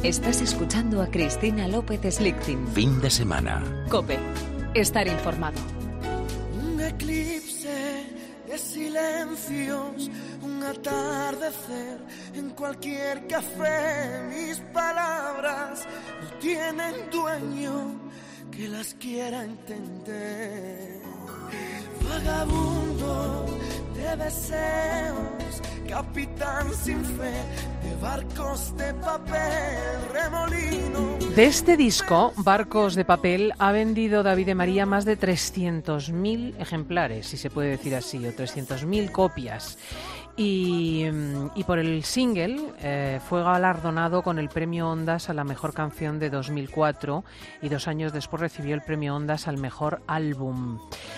Estás escuchando a Cristina López Slichting. Fin de semana. COPE. Estar informado. Un eclipse de silencios, un atardecer en cualquier café. Mis palabras no tienen dueño que las quiera entender. Vagabundo de deseos, capitán sin fe, de barcos de papel, remolino. De este disco, Barcos de Papel, ha vendido David de María más de 300.000 ejemplares, si se puede decir así, o 300.000 copias. Y por el single fue galardonado con el premio Ondas a la mejor canción de 2004 y 2 años después recibió el premio Ondas al mejor álbum.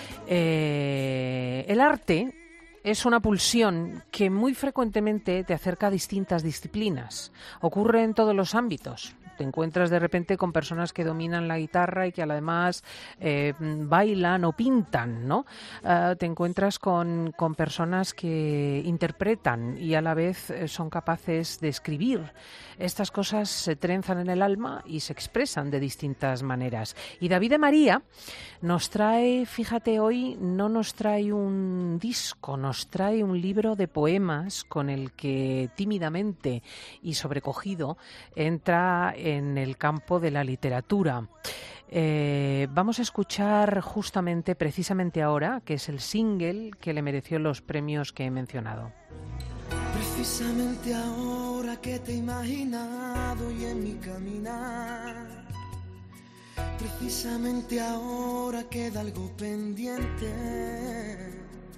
El arte es una pulsión que muy frecuentemente te acerca a distintas disciplinas. Ocurre en todos los ámbitos. Te encuentras de repente con personas que dominan la guitarra y que además bailan o pintan, ¿no? Te encuentras con personas que interpretan y a la vez son capaces de escribir. Estas cosas se trenzan en el alma y se expresan de distintas maneras. Y David de María nos trae, fíjate, hoy no nos trae un disco, nos trae un libro de poemas con el que tímidamente y sobrecogido entra en el campo de la literatura. Vamos a escuchar precisamente ahora, que es el single que le mereció los premios que he mencionado. Precisamente ahora que te he imaginado y en mi caminar, precisamente ahora queda algo pendiente,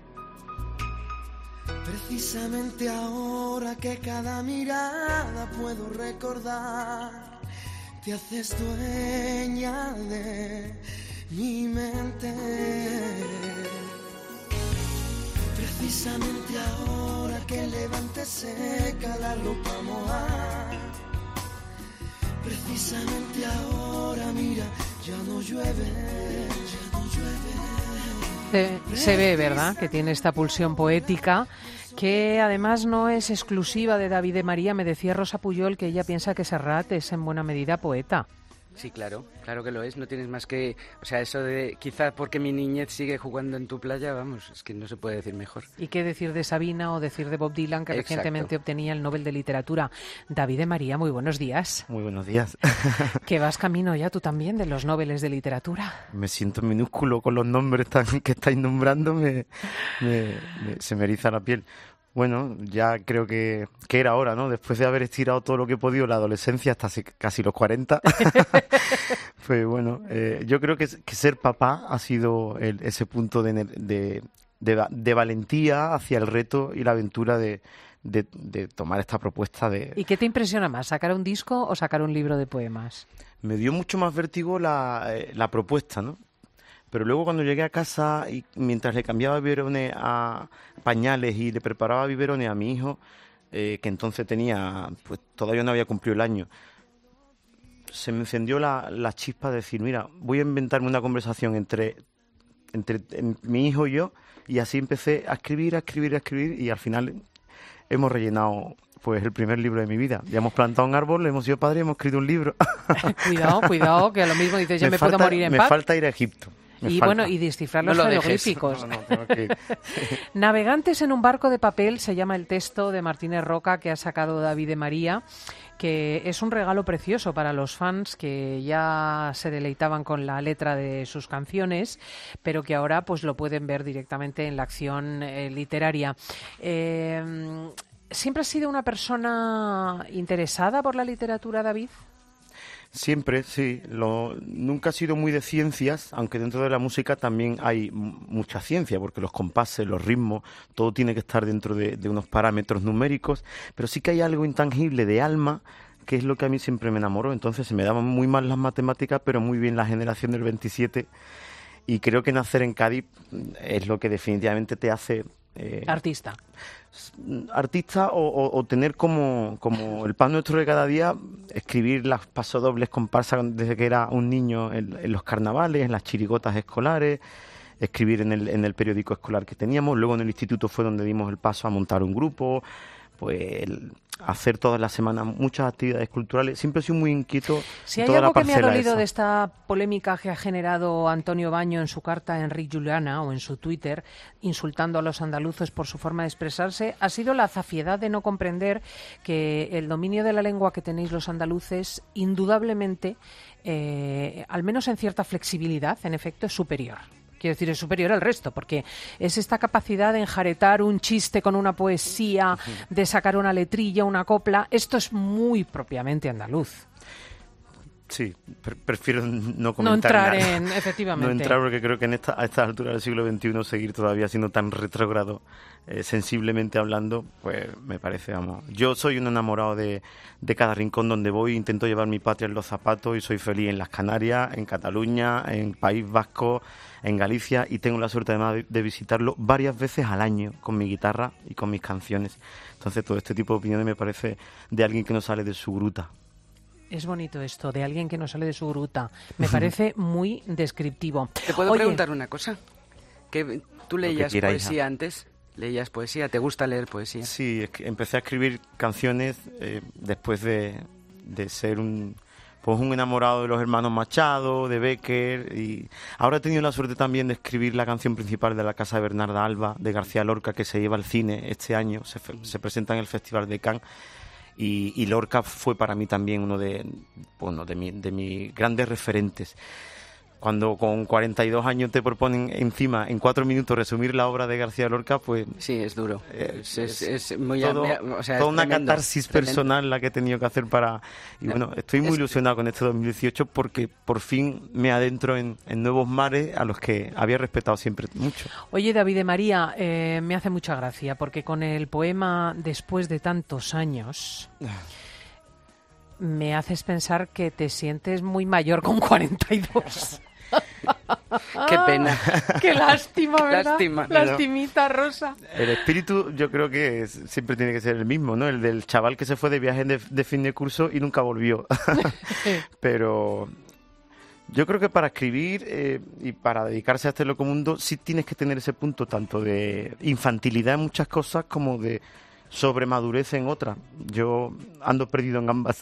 precisamente ahora que cada mirada puedo recordar, te haces dueña de mi mente. Precisamente ahora que el levante seca la ropa mojada, precisamente ahora, mira, ya no llueve, ya no llueve. Se ve, ¿verdad?, que tiene esta pulsión poética, que además no es exclusiva de David de María. Me decía Rosa Puyol que ella piensa que Serrat es en buena medida poeta. Sí, claro que lo es, no tienes más que... O sea, eso de quizás porque mi niñez sigue jugando en tu playa, vamos, es que no se puede decir mejor. ¿Y qué decir de Sabina o decir de Bob Dylan, que Exacto. Recientemente obtenía el Nobel de Literatura? David de María, muy buenos días. Muy buenos días. Que vas camino ya tú también de los Nobeles de Literatura. Me siento minúsculo con los nombres que estáis nombrando, se me eriza la piel. Bueno, ya creo que era hora, ¿no? Después de haber estirado todo lo que he podido la adolescencia hasta casi los 40, pues bueno, yo creo que ser papá ha sido ese punto de valentía hacia el reto y la aventura de tomar esta propuesta de... ¿Y qué te impresiona más, sacar un disco o sacar un libro de poemas? Me dio mucho más vértigo la propuesta, ¿no? Pero luego cuando llegué a casa y mientras le cambiaba biberones a pañales y le preparaba biberones a mi hijo, que entonces pues todavía no había cumplido el año, se me encendió la chispa de decir, mira, voy a inventarme una conversación entre mi hijo y yo, y así empecé a escribir y al final hemos rellenado pues el primer libro de mi vida. Ya hemos plantado un árbol, hemos sido padres y hemos escrito un libro. Cuidado, que a lo mismo dices, yo me puedo morir en paz. Me falta ir a Egipto. Y descifrar los jeroglíficos. No, tengo que ir. Navegantes en un barco de papel se llama el texto de Martínez Roca que ha sacado David de María, que es un regalo precioso para los fans que ya se deleitaban con la letra de sus canciones, pero que ahora pues lo pueden ver directamente en la acción literaria. ¿Siempre has sido una persona interesada por la literatura, David? Siempre, sí. Nunca he sido muy de ciencias, aunque dentro de la música también hay mucha ciencia, porque los compases, los ritmos, todo tiene que estar dentro de unos parámetros numéricos, pero sí que hay algo intangible de alma, que es lo que a mí siempre me enamoró. Entonces se me daban muy mal las matemáticas, pero muy bien la generación del 27, y creo que nacer en Cádiz es lo que definitivamente te hace... Artista o tener como el pan nuestro de cada día, escribir las pasodobles comparsas desde que era un niño en los carnavales, en las chirigotas escolares, escribir en el periódico escolar que teníamos. Luego en el instituto fue donde dimos el paso a montar un grupo. Pues hacer todas las semanas muchas actividades culturales. Siempre he sido muy inquieto. Si hay toda algo la que me ha parcela dolido esa. de esta polémica que ha generado Antonio Baño en su carta a Enric Juliana o en su Twitter, insultando a los andaluces por su forma de expresarse, ha sido la zafiedad de no comprender que el dominio de la lengua que tenéis los andaluces, indudablemente, al menos en cierta flexibilidad, en efecto, es superior. Quiero decir, es superior al resto, porque es esta capacidad de enjaretar un chiste con una poesía, de sacar una letrilla, una copla. Esto es muy propiamente andaluz. Sí, prefiero no comentar No entrar nada. efectivamente. No entrar porque creo que a estas alturas del siglo XXI seguir todavía siendo tan retrógrado, sensiblemente hablando, pues me parece, vamos. Yo soy un enamorado de cada rincón donde voy, intento llevar mi patria en los zapatos y soy feliz en las Canarias, en Cataluña, en País Vasco, en Galicia, y tengo la suerte además de visitarlo varias veces al año con mi guitarra y con mis canciones. Entonces todo este tipo de opiniones me parece de alguien que no sale de su gruta. Es bonito esto, de alguien que no sale de su gruta. Me parece muy descriptivo. ¿Te puedo Oye, preguntar una cosa? Que tú leías quiera, poesía hija. antes. ¿Leías poesía? ¿Te gusta leer poesía? Sí, es que empecé a escribir canciones después de ser un enamorado de los hermanos Machado, de Bécquer, y ahora he tenido la suerte también de escribir la canción principal de La Casa de Bernarda Alba, de García Lorca, que se lleva al cine este año, se presenta en el Festival de Cannes. Y Lorca fue para mí también uno de mis grandes referentes. Cuando con 42 años te proponen encima, en 4 minutos, resumir la obra de García Lorca, pues... Sí, es duro. Es muy... Toda es una tremendo, catarsis tremendo. personal la que he tenido que hacer para... Y bueno, estoy muy ilusionado con este 2018 porque por fin me adentro en nuevos mares a los que había respetado siempre mucho. Oye, David de María, me hace mucha gracia, porque con el poema Después de tantos años... me haces pensar que te sientes muy mayor con 42. Qué pena. Qué lástima, ¿verdad? Lástima. Lastimita, Rosa. El espíritu yo creo que siempre tiene que ser el mismo, ¿no? El del chaval que se fue de viaje de fin de curso y nunca volvió. Pero yo creo que para escribir y para dedicarse a este loco mundo sí tienes que tener ese punto tanto de infantilidad en muchas cosas como de sobremadurez en otras. Yo ando perdido en ambas.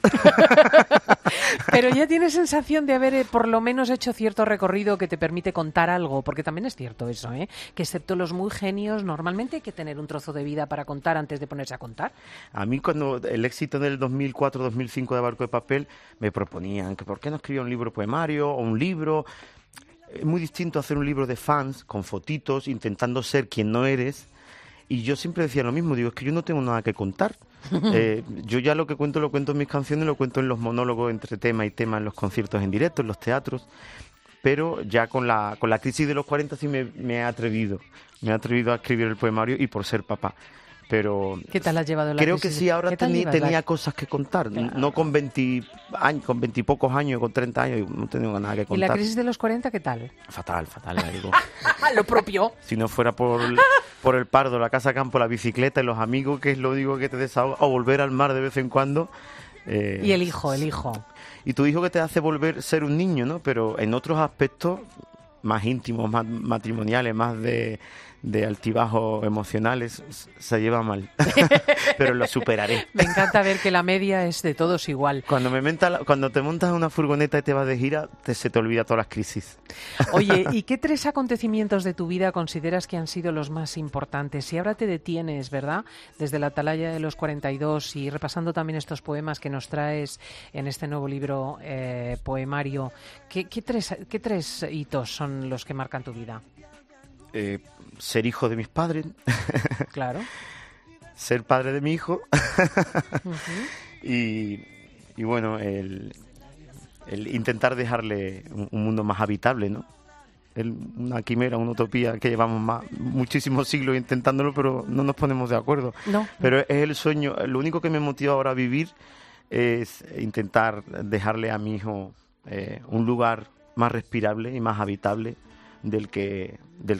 Pero ya tienes sensación de haber por lo menos hecho cierto recorrido que te permite contar algo, porque también es cierto eso, que excepto los muy genios, normalmente hay que tener un trozo de vida para contar antes de ponerse a contar. A mí cuando el éxito del 2004-2005 de Barco de Papel me proponían que por qué no escribía un libro poemario o un libro. Es muy distinto hacer un libro de fans con fotitos intentando ser quien no eres. Y yo siempre decía lo mismo, digo, es que yo no tengo nada que contar. Yo ya lo cuento en mis canciones, lo cuento en los monólogos entre tema y tema, en los conciertos en directo, en los teatros. Pero ya con la crisis de los 40 sí me he atrevido a escribir el poemario y por ser papá. Pero ¿qué tal has llevado la creo crisis? que sí, ahora ¿Qué tal llevas tenía cosas que contar. Claro. No con 20 años, con 20 y pocos años, con 30 años, no tengo nada que ¿Y contar. la crisis de los 40 qué tal? Fatal, ya digo. Lo propio. Si no fuera por el Pardo, la casa campo, la bicicleta y los amigos, que es lo digo que te desahoga, o volver al mar de vez en cuando. Y el hijo. Y tu hijo que te hace volver ser un niño, ¿no? Pero en otros aspectos más íntimos, más matrimoniales, más de altibajos emocionales, se lleva mal. Pero lo superaré. Me encanta ver que la media es de todos igual. Cuando te montas en una furgoneta y te vas de gira, se te olvida todas las crisis. Oye, ¿y qué 3 acontecimientos de tu vida consideras que han sido los más importantes? Si ahora te detienes, ¿verdad? Desde la atalaya de los 42 y repasando también estos poemas que nos traes en este nuevo libro poemario, ¿qué 3 hitos son los que marcan tu vida? Ser hijo de mis padres. Claro. Ser padre de mi hijo. Uh-huh. y bueno, el intentar dejarle un mundo más habitable, ¿no? Una quimera, una utopía que llevamos muchísimos siglos intentándolo, pero no nos ponemos de acuerdo. No. Pero es el sueño. Lo único que me motiva ahora a vivir es intentar dejarle a mi hijo un lugar más respirable y más habitable del que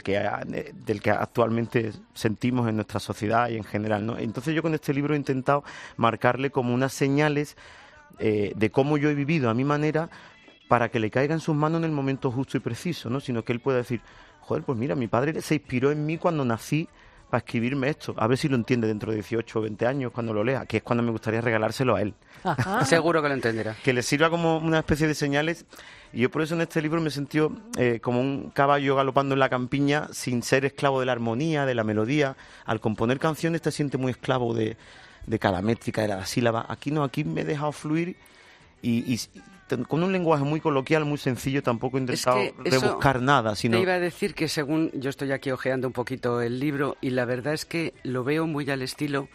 actualmente sentimos en nuestra sociedad y en general, ¿no? Entonces yo con este libro he intentado marcarle como unas señales de cómo yo he vivido a mi manera para que le caiga en sus manos en el momento justo y preciso, ¿no? Sino que él pueda decir, joder, pues mira, mi padre se inspiró en mí cuando nací para escribirme esto. A ver si lo entiende dentro de 18 o 20 años cuando lo lea, que es cuando me gustaría regalárselo a él. Ajá. Seguro que lo entenderá. Que le sirva como una especie de señales. Y yo por eso en este libro me he sentido como un caballo galopando en la campiña sin ser esclavo de la armonía, de la melodía. Al componer canciones te sientes muy esclavo de cada métrica, de la sílaba. Aquí no, aquí me he dejado fluir y con un lenguaje muy coloquial, muy sencillo, tampoco he intentado rebuscar nada, sino... Te iba a decir que según yo estoy aquí ojeando un poquito el libro y la verdad es que lo veo muy al estilo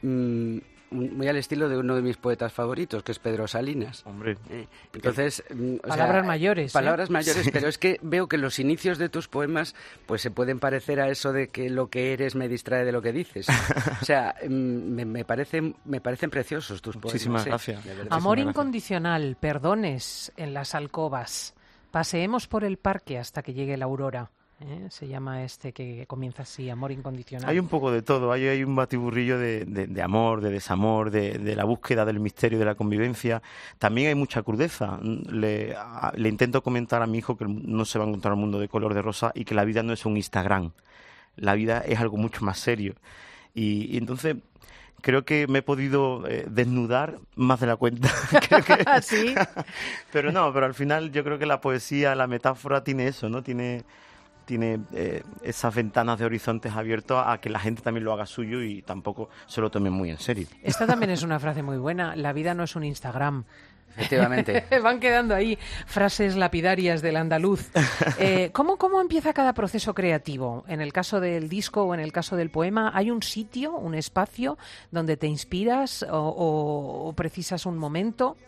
de uno de mis poetas favoritos, que es Pedro Salinas. Hombre. Entonces, palabras mayores. Palabras mayores, sí. Pero es que veo que los inicios de tus poemas pues se pueden parecer a eso de que lo que eres me distrae de lo que dices. O sea, me parecen preciosos tus poemas. Muchísimas gracias. Amor incondicional, perdones en las alcobas, paseemos por el parque hasta que llegue la aurora. Se llama este que comienza así, Amor incondicional. Hay un poco de todo, hay un batiburrillo de amor, de desamor, de la búsqueda del misterio, de la convivencia. También hay mucha crudeza. Le intento comentar a mi hijo que no se va a encontrar un mundo de color de rosa y que la vida no es un Instagram. La vida es algo mucho más serio. Y entonces... creo que me he podido desnudar más de la cuenta. ¿Sí? Pero al final yo creo que la poesía, la metáfora tiene eso, ¿no? Tiene esas ventanas de horizontes abiertos a que la gente también lo haga suyo y tampoco se lo tome muy en serio. Esta también es una frase muy buena. La vida no es un Instagram. Efectivamente. Van quedando ahí frases lapidarias del andaluz. ¿Cómo empieza cada proceso creativo? En el caso del disco o en el caso del poema, ¿hay un sitio, un espacio donde te inspiras o precisas un momento?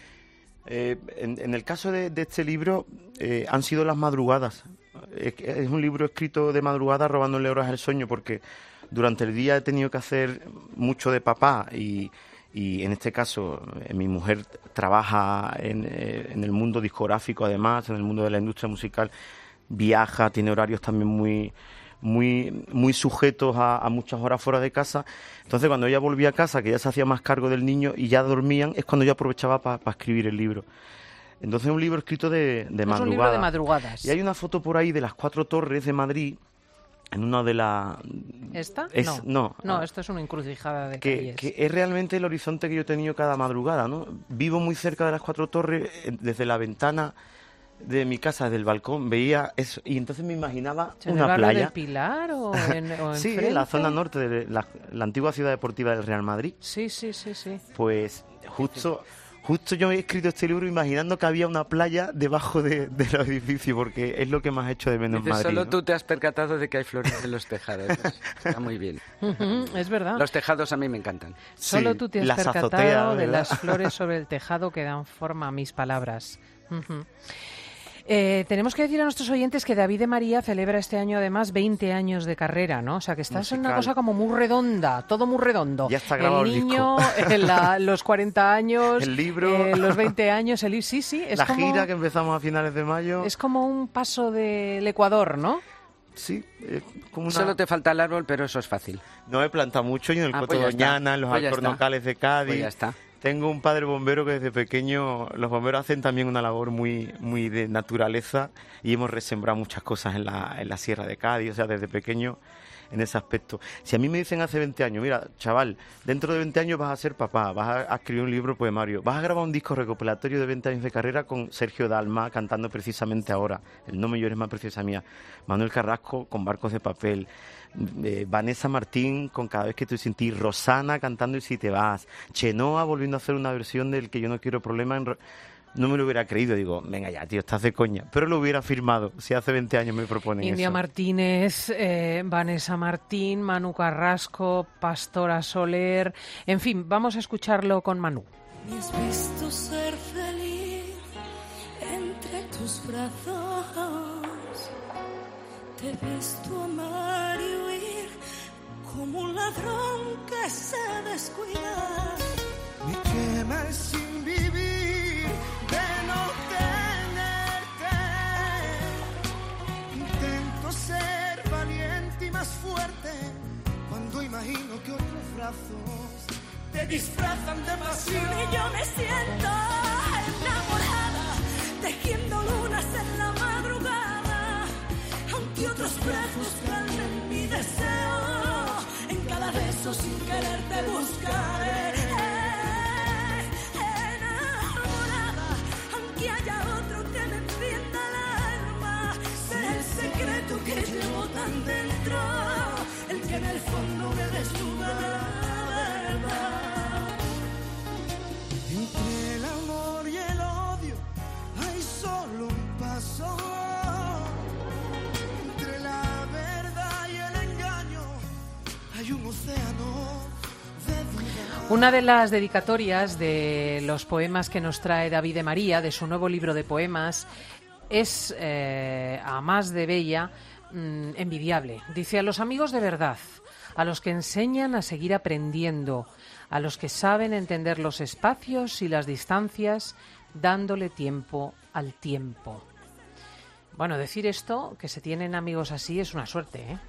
En el caso de este libro han sido las madrugadas. Es un libro escrito de madrugada robándole horas al sueño porque durante el día he tenido que hacer mucho de papá y en este caso mi mujer trabaja en el mundo discográfico, además en el mundo de la industria musical, viaja, tiene horarios también muy sujetos a muchas horas fuera de casa. Entonces cuando ella volvía a casa, que ya se hacía más cargo del niño y ya dormían, es cuando yo aprovechaba para escribir el libro. Entonces es un libro escrito de madrugada. Es un libro de madrugadas. Y hay una foto por ahí de las 4 torres de Madrid, en una de las... ¿Esta? No, esto es una encrucijada de que es realmente el horizonte que yo he tenido cada madrugada, ¿no? Vivo muy cerca de las 4 torres, desde la ventana de mi casa, desde el balcón, veía eso, y entonces me imaginaba una playa. ¿En el barrio del Pilar o en Sí, en la zona norte de la antigua ciudad deportiva del Real Madrid. Sí. Pues Justo yo he escrito este libro imaginando que había una playa debajo de los edificios, porque es lo que más he hecho de menos en Madrid. Solo ¿no? tú te has percatado de que hay flores en los tejados. Está muy bien. Es verdad. Los tejados a mí me encantan. Solo sí, tú te has percatado azoteas, de las flores sobre el tejado que dan forma a mis palabras. Tenemos que decir a nuestros oyentes que David de María celebra este año además 20 años de carrera, ¿no? O sea que estás en una cosa como muy redonda, todo muy redondo. Ya está grabado el niño, los 40 años, el libro, los 20 años, sí. Es la como, gira que empezamos a finales de mayo. Es como un paso del Ecuador, ¿no? Sí, como una... Solo te falta el árbol, pero eso es fácil. No he plantado mucho y en el Coto pues Doñana, en los alcornocales de Cádiz. Pues ya está. Tengo un padre bombero que desde pequeño, los bomberos hacen también una labor muy de naturaleza y hemos resembrado muchas cosas en la Sierra de Cádiz, o sea, desde pequeño en ese aspecto. Si a mí me dicen hace 20 años, mira, chaval, dentro de 20 años vas a ser papá, vas a escribir un libro poemario, vas a grabar un disco recopilatorio de 20 años de carrera con Sergio Dalma cantando precisamente ahora, el No me llores más preciosa mía, Manuel Carrasco con Barcos de papel, Vanessa Martín con Cada vez que estoy sin ti, Rosana cantando Y si te vas, Chenoa volviendo a hacer una versión del Que yo no quiero problema no me lo hubiera creído, digo, venga ya, tío, estás de coña, pero lo hubiera firmado si hace 20 años me proponen India eso. Martínez, Vanessa Martín, Manu Carrasco, Pastora Soler, en fin, vamos a escucharlo con Manu. Me has visto ser feliz entre tus brazos, te he visto amar y huir como un ladrón que se descuida. Me quema el sin vivir de no tenerte. Intento ser valiente y más fuerte cuando imagino que otros brazos te disfrazan de pasión. Y yo me siento enamorada, tejiendo lunas en la madrugada, aunque otros brazos calmen mi deseo. paso sin quererte buscaré. Enamorada, aunque haya otro que me encienda el alma, será el secreto que llevo tan dentro, el que en el fondo me desnuda la verdad. Entre el amor y el odio hay solo un paso. Entre la verdad y el engaño hay un océano de duda. Una de las dedicatorias de los poemas que nos trae David de María, de su nuevo libro de poemas, es, a más de bella, envidiable. Dice: a los amigos de verdad, a los que enseñan a seguir aprendiendo, a los que saben entender los espacios y las distancias, dándole tiempo al tiempo. Bueno, decir esto, que se tienen amigos así, es una suerte, ¿eh?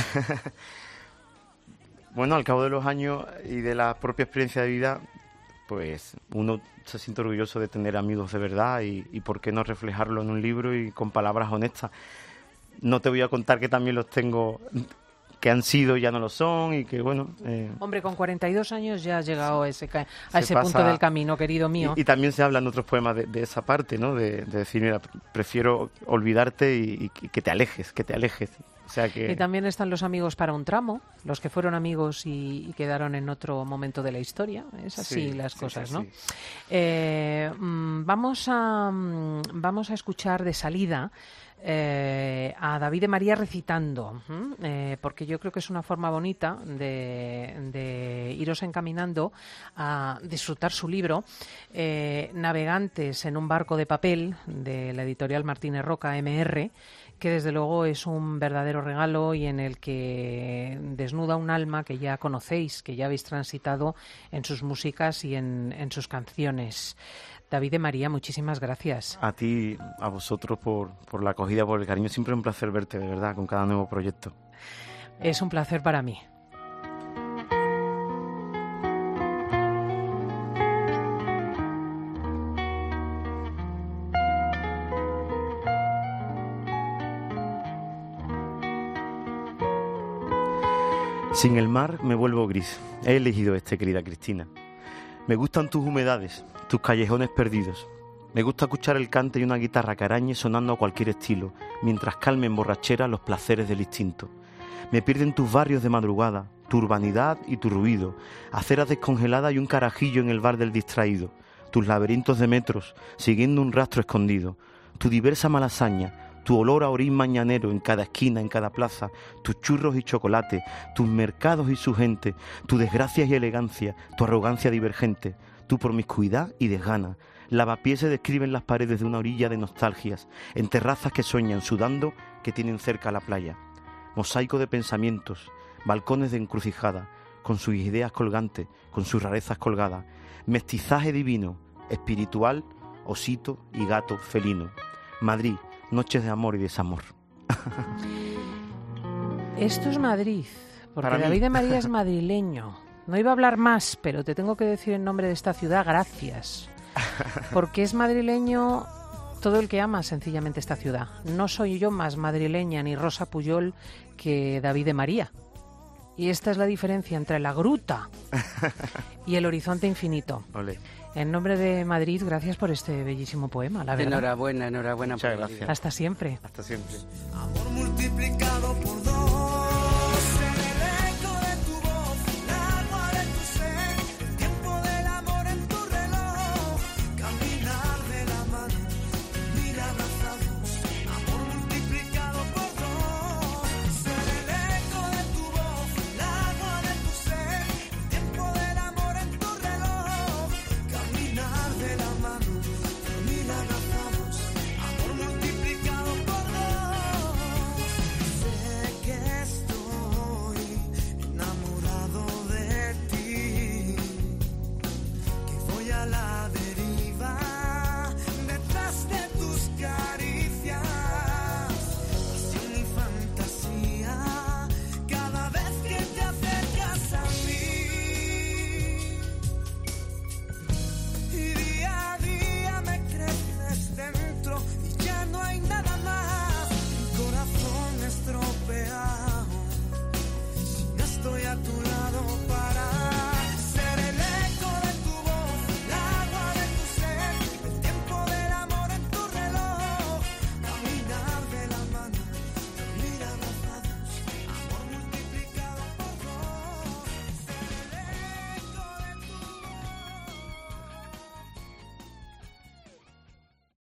Bueno, al cabo de los años y de la propia experiencia de vida, pues uno se siente orgulloso de tener amigos de verdad y por qué no reflejarlo en un libro y con palabras honestas. No te voy a contar que también los tengo, que han sido y ya no lo son, y que bueno... Hombre, con 42 años ya has llegado a ese pasa, punto del camino, querido mío. Y también se habla en otros poemas de esa parte, ¿no? De decir, mira, prefiero olvidarte y que te alejes, O sea que... Y también están los amigos para un tramo, los que fueron amigos y quedaron en otro momento de la historia. Es así las cosas, ¿no? Sí. Vamos a escuchar de salida a David de María recitando, porque yo creo que es una forma bonita de iros encaminando a disfrutar su libro, Navegantes en un barco de papel, de la editorial Martínez Roca, MR, que desde luego es un verdadero regalo y en el que desnuda un alma que ya conocéis, que ya habéis transitado en sus músicas y en sus canciones. David de María, muchísimas gracias. A ti, a vosotros por la acogida, por el cariño. Siempre es un placer verte, de verdad, con cada nuevo proyecto. Es un placer para mí. Sin el mar me vuelvo gris. He elegido querida Cristina. Me gustan tus humedades, tus callejones perdidos. Me gusta escuchar el cante y una guitarra que arañe sonando a cualquier estilo, mientras calme en borrachera los placeres del instinto. Me pierden tus barrios de madrugada, tu urbanidad y tu ruido, aceras descongeladas y un carajillo en el bar del distraído, tus laberintos de metros, siguiendo un rastro escondido, tu diversa malasaña, tu olor a orín mañanero en cada esquina, en cada plaza, tus churros y chocolate, tus mercados y su gente, tu desgracia y elegancia, tu arrogancia divergente, tu promiscuidad y desgana. Lavapiés se describen las paredes de una orilla de nostalgias, en terrazas que sueñan, sudando, que tienen cerca la playa. Mosaico de pensamientos, balcones de encrucijada, con sus ideas colgantes, con sus rarezas colgadas. Mestizaje divino, espiritual, osito y gato felino. Madrid, noches de amor y desamor. Esto es Madrid, porque David de María es madrileño. No iba a hablar más, pero te tengo que decir en nombre de esta ciudad gracias. Porque es madrileño todo el que ama sencillamente esta ciudad. No soy yo más madrileña ni Rosa Pujol que David de María. Y esta es la diferencia entre la gruta y el horizonte infinito. Olé. En nombre de Madrid, gracias por este bellísimo poema, la verdad. Enhorabuena. Muchas gracias. Hasta siempre. Hasta siempre. Amor multiplicado